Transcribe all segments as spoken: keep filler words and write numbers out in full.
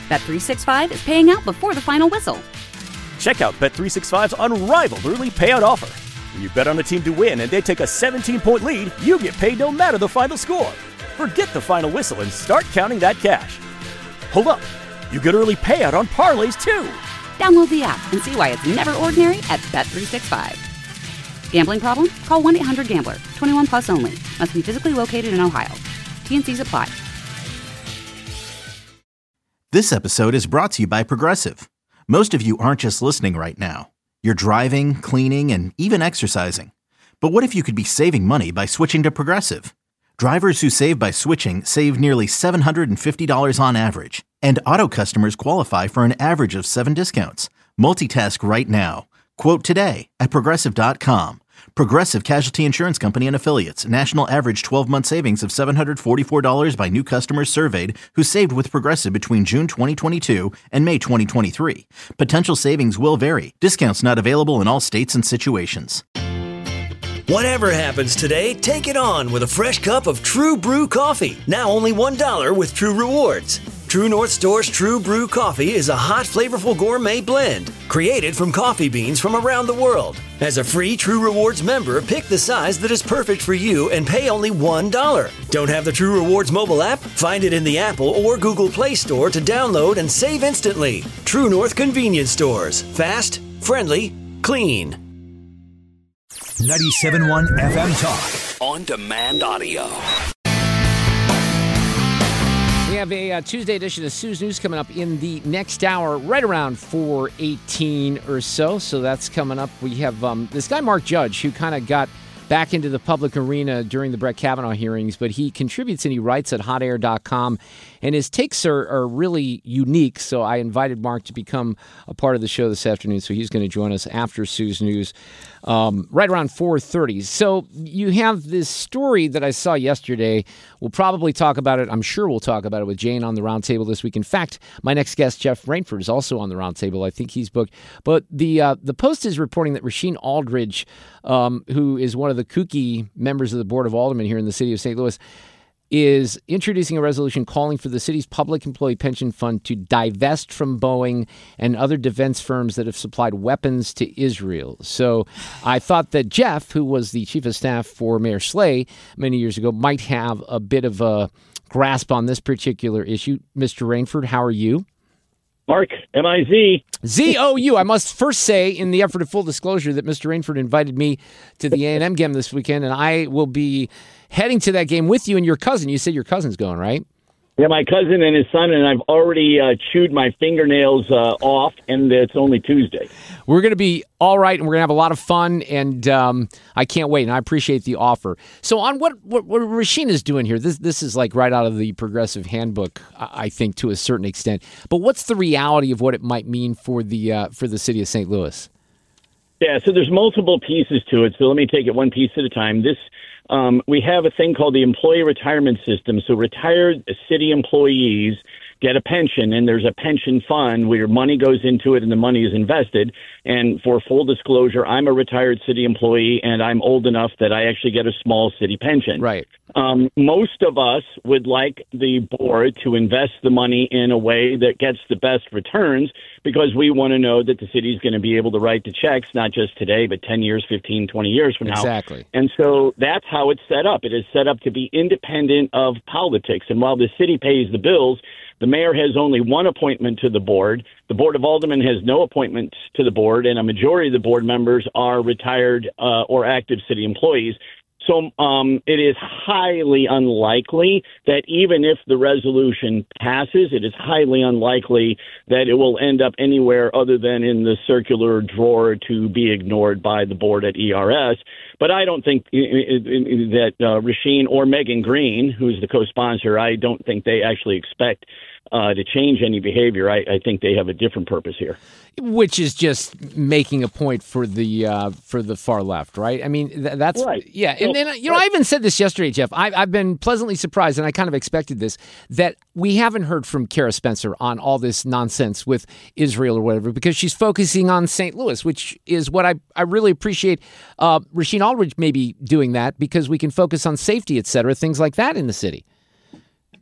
Bet three sixty-five is paying out before the final whistle. Check out Bet three sixty-five's unrivaled early payout offer. When you bet on a team to win and they take a seventeen-point lead, you get paid no matter the final score. Forget the final whistle and start counting that cash. Hold up. You get early payout on parlays, too. Download the app and see why it's never ordinary at Bet three sixty-five. Gambling problem? Call one eight hundred gambler. twenty-one plus only. Must be physically located in Ohio. T N Cs apply. This episode is brought to you by Progressive. Most of you aren't just listening right now. You're driving, cleaning, and even exercising. But what if you could be saving money by switching to Progressive? Drivers who save by switching save nearly seven hundred fifty dollars on average. And auto customers qualify for an average of seven discounts. Multitask right now. Quote today at Progressive dot com. Progressive Casualty Insurance Company and Affiliates. National average twelve-month savings of seven hundred forty-four dollars by new customers surveyed who saved with Progressive between June twenty twenty-two and May twenty twenty-three. Potential savings will vary. Discounts not available in all states and situations. Whatever happens today, take it on with a fresh cup of True Brew coffee. Now only one dollar with True Rewards. True North Store's True Brew coffee is a hot, flavorful gourmet blend created from coffee beans from around the world. As a free True Rewards member, pick the size that is perfect for you and pay only one dollar. Don't have the True Rewards mobile app? Find it in the Apple or Google Play Store to download and save instantly. True North Convenience Stores. Fast, friendly, clean. ninety-seven point one F M Talk. On demand audio. We have a uh, Tuesday edition of Sue's News coming up in the next hour, right around four eighteen or so. So that's coming up. We have um, this guy, Mark Judge, who kind of got back into the public arena during the Brett Kavanaugh hearings, but he contributes and he writes at hot air dot com, and his takes are, are really unique. So I invited Mark to become a part of the show this afternoon, so he's going to join us after Sue's News um, right around four thirty. So you have this story that I saw yesterday. We'll probably talk about it. I'm sure we'll talk about it with Jane on the roundtable this week. In fact, my next guest, Jeff Rainford, is also on the roundtable. I think he's booked. But the uh, the Post is reporting that Rasheen Aldridge, um, who is one of the kooky members of the Board of Aldermen here in the city of Saint Louis, is introducing a resolution calling for the city's public employee pension fund to divest from Boeing and other defense firms that have supplied weapons to Israel. So I thought that Jeff, who was the chief of staff for Mayor Slay many years ago, might have a bit of a grasp on this particular issue. Mister Rainford, how are you? Mark, M I Z. Z O U. I must first say, in the effort of full disclosure, that Mister Rainford invited me to the A and M game this weekend, and I will be heading to that game with you and your cousin. You said your cousin's going, right? Yeah, my cousin and his son, and I've already uh, chewed my fingernails uh, off, and it's only Tuesday. We're going to be all right, and we're going to have a lot of fun, and um, I can't wait, and I appreciate the offer. So on what, what, what Rasheen is doing here, this this is like right out of the Progressive Handbook, I think, to a certain extent. But what's the reality of what it might mean for the uh, for the city of Saint Louis? Yeah, so there's multiple pieces to it, so let me take it one piece at a time. This Um, we have a thing called the employee retirement system. So retired city employees get a pension, and there's a pension fund where your money goes into it and the money is invested. And for full disclosure, I'm a retired city employee, and I'm old enough that I actually get a small city pension. Right. Um, most of us would like the board to invest the money in a way that gets the best returns, because we want to know that the city is going to be able to write the checks, not just today, but ten years, fifteen, twenty years from now. Exactly. And so that's how it's set up. It is set up to be independent of politics. And while the city pays the bills, the mayor has only one appointment to the board. The Board of Aldermen has no appointments to the board, and a majority of the board members are retired uh, or active city employees. So um, it is highly unlikely that even if the resolution passes, it is highly unlikely that it will end up anywhere other than in the circular drawer to be ignored by the board at E R S. But I don't think that uh, Rasheen or Megan Green, who's the co-sponsor, I don't think they actually expect uh, to change any behavior. I, I think they have a different purpose here. Which is just making a point for the uh, for the far left, right? I mean, th- that's right. Yeah, and, and you know, I even said this yesterday, Jeff. I, I've been pleasantly surprised, and I kind of expected this, that we haven't heard from Kara Spencer on all this nonsense with Israel or whatever, because she's focusing on Saint Louis, which is what I I really appreciate. Uh, Rasheen Aldridge maybe doing that because we can focus on safety, et cetera, things like that in the city.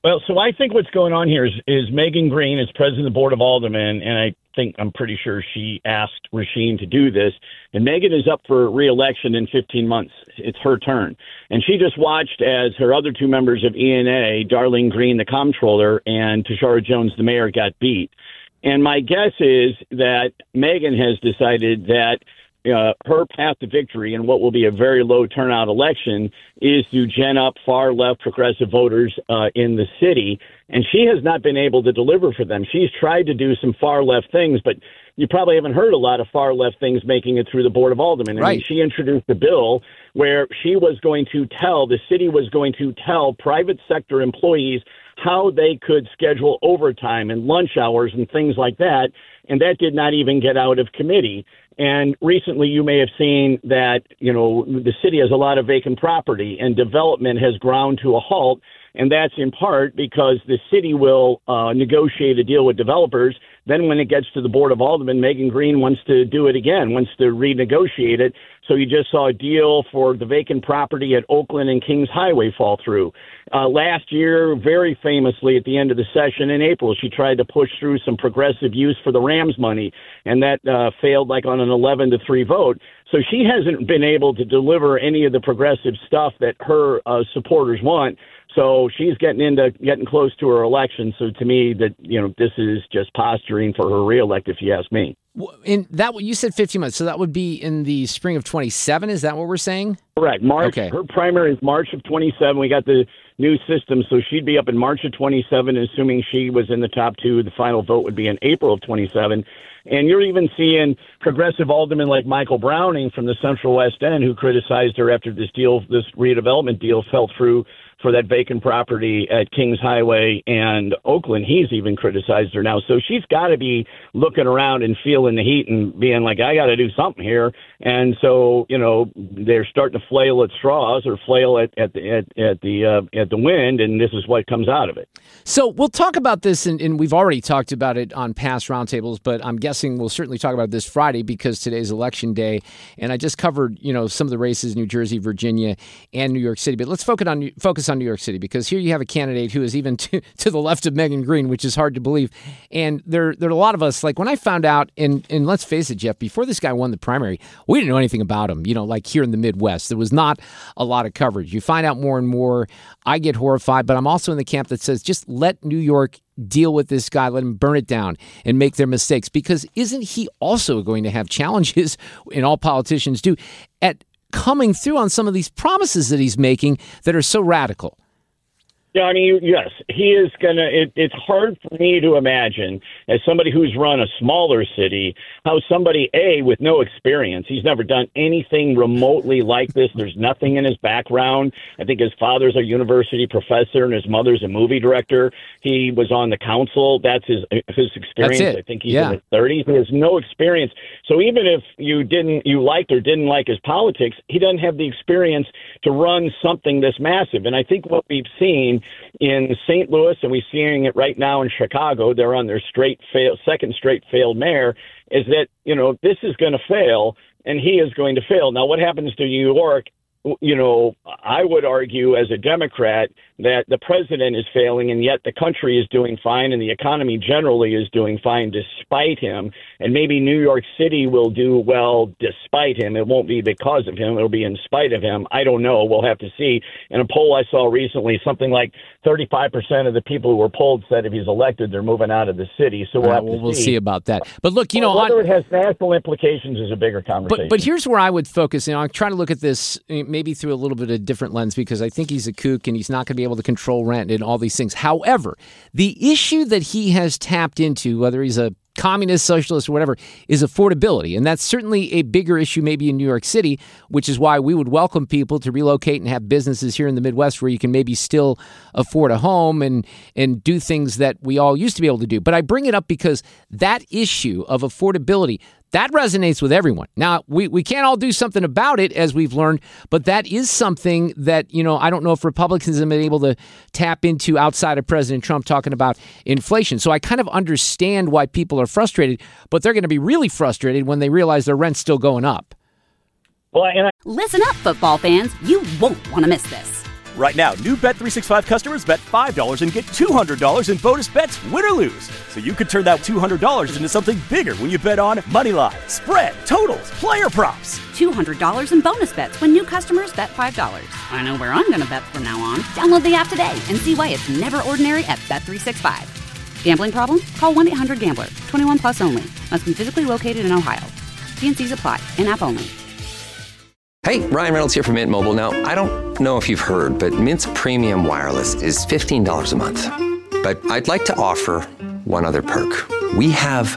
Well, so I think what's going on here is, is Megan Green is president of the Board of Aldermen, and I think I'm pretty sure she asked Rasheen to do this. And Megan is up for re-election in fifteen months. It's her turn. And she just watched as her other two members of E N A, Darlene Green, the comptroller, and Tashara Jones, the mayor, got beat. And my guess is that Megan has decided that Uh, her path to victory in what will be a very low turnout election is to gen up far left progressive voters uh, in the city. And she has not been able to deliver for them. She's tried to do some far left things, but you probably haven't heard a lot of far left things making it through the Board of Aldermen. I right. mean, she introduced a bill where she was going to tell, the city was going to tell private sector employees how they could schedule overtime and lunch hours and things like that. And that did not even get out of committee. And recently you may have seen that, you know, the city has a lot of vacant property and development has ground to a halt. And that's in part because the city will uh, negotiate a deal with developers. Then when it gets to the Board of Aldermen, Megan Green wants to do it again, wants to renegotiate it. So you just saw a deal for the vacant property at Oakland and Kings Highway fall through. Uh, last year, very famously at the end of the session in April, she tried to push through some progressive use for the Rams money, and that uh, failed like on an eleven to three vote. So she hasn't been able to deliver any of the progressive stuff that her uh, supporters want. So she's getting into getting close to her election. So to me, that you know, this is just posturing for her reelect, if you ask me. In that, you said fifteen months, so that would be in the spring of twenty-seven. Is that what we're saying? Correct. March. Okay. Her primary is March of twenty-seven. We got the new system, so she'd be up in March of twenty-seven, assuming she was in the top two. The final vote would be in April of twenty-seven. And you're even seeing progressive aldermen like Michael Browning from the Central West End, who criticized her after this deal, this redevelopment deal fell through for that vacant property at Kings Highway and Oakland. He's even criticized her now. So she's got to be looking around and feeling the heat and being like, I got to do something here. And so, you know, they're starting to flail at straws or flail at, at the, at, at the, uh, at the wind. And this is what comes out of it. So we'll talk about this, and, and we've already talked about it on past roundtables, but I'm guessing we'll certainly talk about it this Friday because today's election day. And I just covered, you know, some of the races in New Jersey, Virginia, and New York City. But let's focus on focus on New York City, because here you have a candidate who is even to, to the left of Megan Green, which is hard to believe. And there, there are a lot of us, like when I found out, and, and let's face it, Jeff, before this guy won the primary, we didn't know anything about him. You know, like here in the Midwest, there was not a lot of coverage. You find out more and more. I get horrified, but I'm also in the camp that says just let New York deal with this guy, let him burn it down and make their mistakes, because isn't he also going to have challenges, and all politicians do, at coming through on some of these promises that he's making that are so radical? Yeah, I mean, yes, he is going to it, – it's hard for me to imagine, as somebody who's run a smaller city, how somebody, A, with no experience, he's never done anything remotely like this. There's nothing in his background. I think his father's a university professor and his mother's a movie director. He was on the council. That's his his experience. That's it. I think he's yeah. in his thirties. He has no experience. So even if you didn't – you liked or didn't like his politics, he doesn't have the experience to run something this massive. And I think what we've seen in Saint Louis, and we're seeing it right now in Chicago, they're on their straight fail, second straight failed mayor, is that, you know, this is going to fail and he is going to fail. Now, what happens to New York? You know, I would argue as a Democrat that the president is failing, and yet the country is doing fine, and the economy generally is doing fine despite him. And maybe New York City will do well despite him. It won't be because of him. It'll be in spite of him. I don't know. We'll have to see. In a poll I saw recently, something like thirty-five percent of the people who were polled said if he's elected, they're moving out of the city. So we'll uh, have well, to we'll see. see about that. But look, you well, know, whether on, it has national implications is a bigger conversation. But, but here's where I would focus. You know, I'm trying to look at this maybe through a little bit of a different lens, because I think he's a kook and he's not going to be able to control rent and all these things. However, the issue that he has tapped into, whether he's a communist, socialist, or whatever, is affordability. And that's certainly a bigger issue maybe in New York City, which is why we would welcome people to relocate and have businesses here in the Midwest where you can maybe still afford a home and, and do things that we all used to be able to do. But I bring it up because that issue of affordability, that resonates with everyone. Now, we, we can't all do something about it, as we've learned, but that is something that, you know, I don't know if Republicans have been able to tap into outside of President Trump talking about inflation. So I kind of understand why people are frustrated, but they're going to be really frustrated when they realize their rent's still going up. Well, and I- Listen up, football fans. You won't want to miss this. Right now, new Bet three sixty-five customers bet five dollars and get two hundred dollars in bonus bets, win or lose. So you could turn that two hundred dollars into something bigger when you bet on moneyline, spread, totals, player props. two hundred dollars in bonus bets when new customers bet five dollars. I know where I'm going to bet from now on. Download the app today and see why it's never ordinary at Bet three sixty-five. Gambling problem? Call one eight hundred gambler. twenty-one plus only. Must be physically located in Ohio. T N Cs apply. In-app only. Hey, Ryan Reynolds here from Mint Mobile. Now, I don't know if you've heard, but Mint's premium wireless is fifteen dollars a month. But I'd like to offer one other perk. We have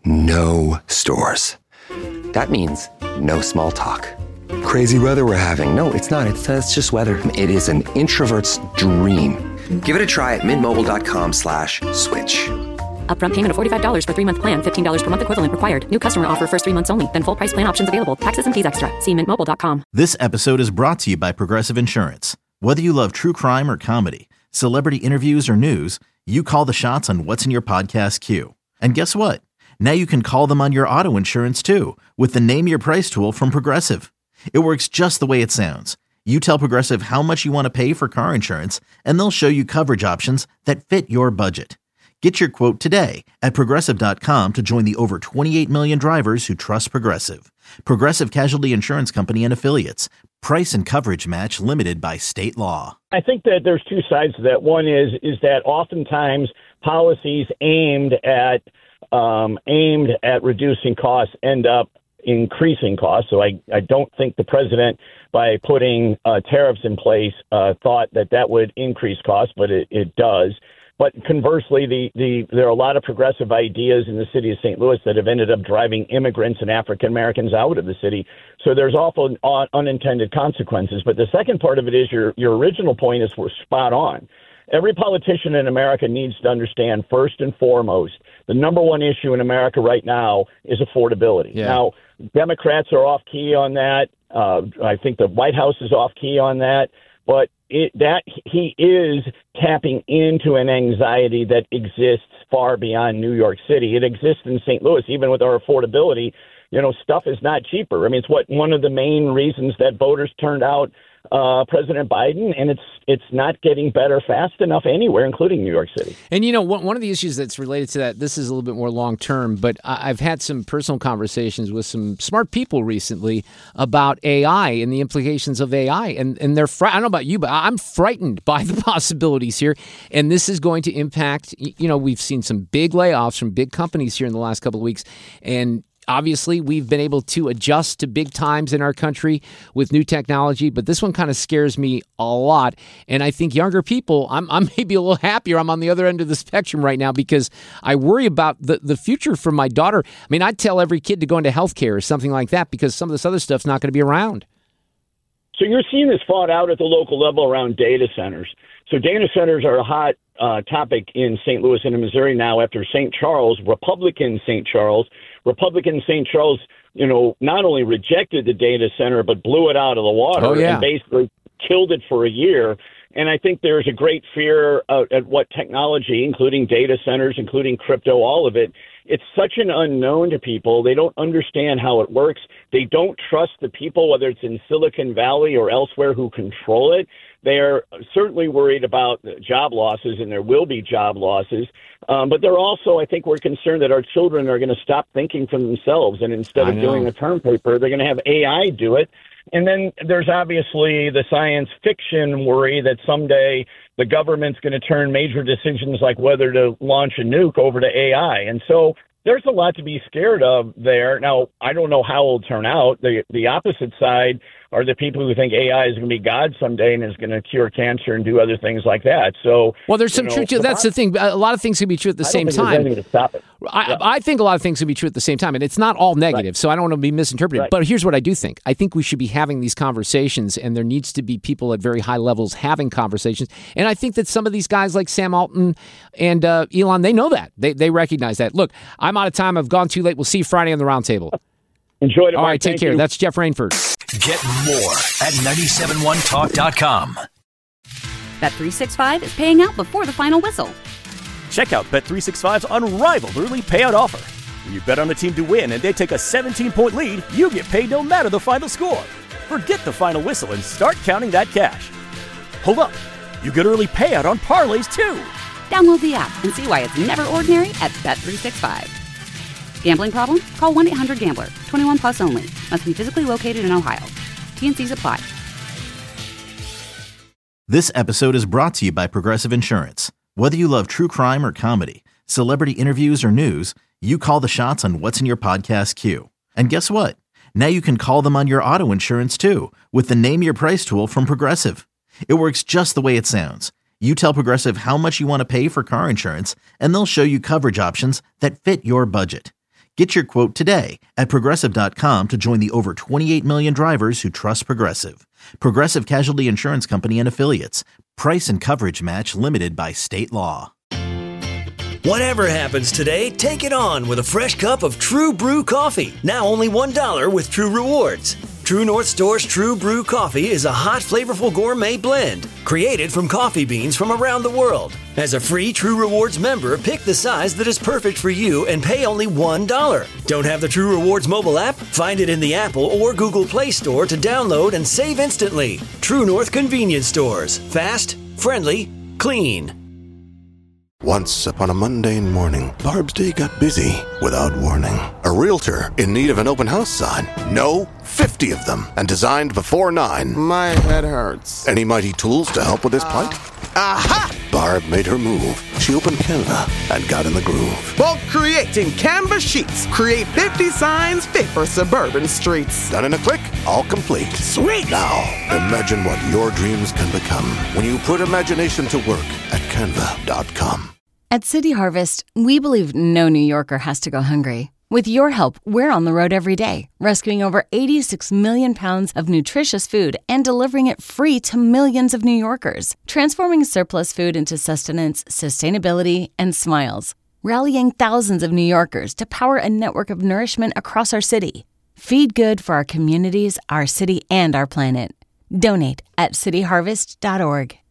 no stores. That means no small talk. Crazy weather we're having. No, it's not. It's, uh, it's just weather. It is an introvert's dream. Give it a try at mintmobile.com slash switch. Upfront payment of forty-five dollars for three-month plan, fifteen dollars per month equivalent required. New customer offer first three months only. Then full price plan options available. Taxes and fees extra. See mint mobile dot com. This episode is brought to you by Progressive Insurance. Whether you love true crime or comedy, celebrity interviews or news, you call the shots on what's in your podcast queue. And guess what? Now you can call them on your auto insurance too with the Name Your Price tool from Progressive. It works just the way it sounds. You tell Progressive how much you want to pay for car insurance, and they'll show you coverage options that fit your budget. Get your quote today at Progressive dot com to join the over twenty-eight million drivers who trust Progressive. Progressive Casualty Insurance Company and Affiliates. Price and coverage match limited by state law. I think that there's two sides to that. One is is that oftentimes policies aimed at um, aimed at reducing costs end up increasing costs. So I, I don't think the president, by putting uh, tariffs in place, uh, thought that that would increase costs, but it, it does. But conversely, the, the there are a lot of progressive ideas in the city of Saint Louis that have ended up driving immigrants and African Americans out of the city. So there's awful un- unintended consequences. But the second part of it is your your original point is we're spot on. Every politician in America needs to understand, first and foremost, the number one issue in America right now is affordability. Yeah. Now, Democrats are off key on that. Uh, I think the White House is off key on that. But it, that he is tapping into an anxiety that exists far beyond New York City. It exists in Saint Louis, even with our affordability. You know, stuff is not cheaper. I mean, it's what one of the main reasons that voters turned out uh, President Biden, and it's it's not getting better fast enough anywhere, including New York City. And, you know, one, one of the issues that's related to that, this is a little bit more long term, but I've had some personal conversations with some smart people recently about A I and the implications of A I. And, and they're, fr- I don't know about you, but I'm frightened by the possibilities here. And this is going to impact, you know, we've seen some big layoffs from big companies here in the last couple of weeks. And obviously, we've been able to adjust to big times in our country with new technology, but this one kind of scares me a lot. And I think younger people, I'm, I'm maybe a little happier. I'm on the other end of the spectrum right now because I worry about the, the future for my daughter. I mean, I'd tell every kid to go into healthcare or something like that because some of this other stuff's not going to be around. So you're seeing this fought out at the local level around data centers. So data centers are a hot uh, topic in Saint Louis and in Missouri now after Saint Charles, Republican Saint Charles. Republican Saint Charles, you know, not only rejected the data center, but blew it out of the water oh, yeah. and basically killed it for a year. And I think there's a great fear uh, at what technology, including data centers, including crypto, all of it. It's such an unknown to people. They don't understand how it works. They don't trust the people, whether it's in Silicon Valley or elsewhere, who control it. They're certainly worried about job losses, and there will be job losses. Um, but they're also, I think, we're concerned that our children are going to stop thinking for themselves. And instead of doing a term paper, they're going to have A I do it. And then there's obviously the science fiction worry that someday the government's going to turn major decisions like whether to launch a nuke over to A I. And so there's a lot to be scared of there. Now, I don't know how it'll turn out. The the opposite side are the people who think A I is going to be God someday and is going to cure cancer and do other things like that. So, well, there's some you know, truth to it. That's the thing. A lot of things can be true at the I same don't think time. there's anything to stop it. I, Yeah. I think a lot of things can be true at the same time, and it's not all negative, Right. so I don't want to be misinterpreted. Right. But here's what I do think. I think we should be having these conversations, and there needs to be people at very high levels having conversations. And I think that some of these guys like Sam Altman and uh, Elon, they know that. They they recognize that. Look, I'm out of time. I've gone too late. We'll see you Friday on the Roundtable. Enjoy it. All Mike. right, take Thank care. you. That's Jeff Rainford. Get more at nine seven one talk dot com. Bet three sixty-five is paying out before the final whistle. Check out Bet three sixty-five's unrivaled early payout offer. When you bet on a team to win and they take a seventeen-point lead, you get paid no matter the final score. Forget the final whistle and start counting that cash. Hold up. You get early payout on parlays, too. Download the app and see why it's never ordinary at Bet three sixty-five. Gambling problem? Call one eight hundred gambler. twenty-one plus only. Must be physically located in Ohio. T and C's apply. This episode is brought to you by Progressive Insurance. Whether you love true crime or comedy, celebrity interviews or news, you call the shots on what's in your podcast queue. And guess what? Now you can call them on your auto insurance too with the Name Your Price tool from Progressive. It works just the way it sounds. You tell Progressive how much you want to pay for car insurance, and they'll show you coverage options that fit your budget. Get your quote today at Progressive dot com to join the over twenty-eight million drivers who trust Progressive. Progressive Casualty Insurance Company and Affiliates. Price and coverage match limited by state law. Whatever happens today, take it on with a fresh cup of True Brew coffee. Now only one dollar with True Rewards. True North Store's True Brew coffee is a hot, flavorful gourmet blend created from coffee beans from around the world. As a free True Rewards member, pick the size that is perfect for you and pay only one dollar. Don't have the True Rewards mobile app? Find it in the Apple or Google Play Store to download and save instantly. True North Convenience Stores. Fast, friendly, clean. Once upon a mundane morning, Barb's day got busy without warning. A realtor in need of an open house sign. No, fifty of them, and designed before nine. My head hurts. Any mighty tools to help with this plight? Aha! Barb made her move. She opened Canva and got in the groove. Bulk creating Canva sheets. Create fifty signs fit for suburban streets. Done in a click, all complete. Sweet! Now, imagine what your dreams can become when you put imagination to work at canva dot com. At City Harvest, we believe no New Yorker has to go hungry. With your help, we're on the road every day, rescuing over eighty-six million pounds of nutritious food and delivering it free to millions of New Yorkers, transforming surplus food into sustenance, sustainability, and smiles, rallying thousands of New Yorkers to power a network of nourishment across our city. Feed good for our communities, our city, and our planet. Donate at city harvest dot org.